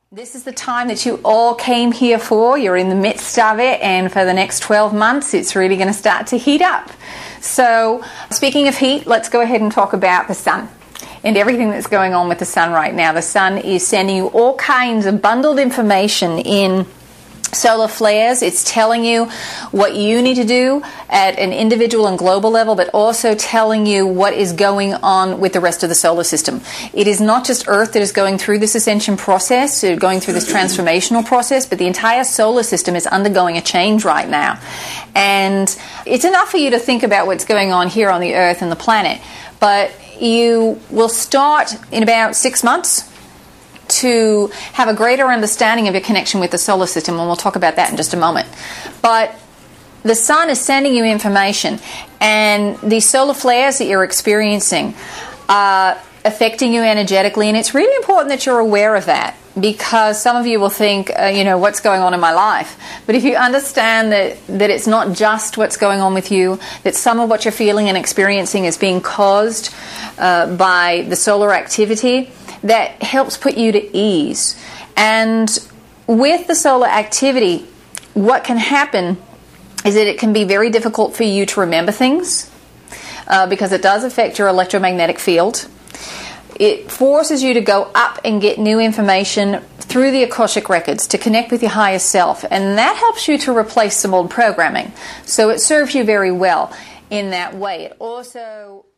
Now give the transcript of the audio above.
This is the time that you all came here for. You're in the midst of it, and for the next 12 months it's really going to start to heat up. So speaking of heat, let's go ahead and talk about the sun and everything that's going on with the sun right now. The sun is sending you all kinds of bundled information in solar flares. It's telling you what you need to do at an individual and global level, but also telling you what is going on with the rest of the solar system. It is not just Earth that is going through this ascension process, going through this transformational process, but the entire solar system is undergoing a change right now. And it's enough for you to think about what's going on here on the Earth and the planet, but you will start in about 6 months to have a greater understanding of your connection with the solar system, and we'll talk about that in just a moment. But the sun is sending you information, and these solar flares that you're experiencing are affecting you energetically, and it's really important that you're aware of that, because some of you will think, what's going on in my life? But if you understand that it's not just what's going on with you, that some of what you're feeling and experiencing is being caused by the solar activity, that helps put you to ease. And with the solar activity, what can happen is that it can be very difficult for you to remember things because it does affect your electromagnetic field. It forces you to go up and get new information through the Akashic records to connect with your higher self, and that helps you to replace some old programming. So it serves you very well in that way. It also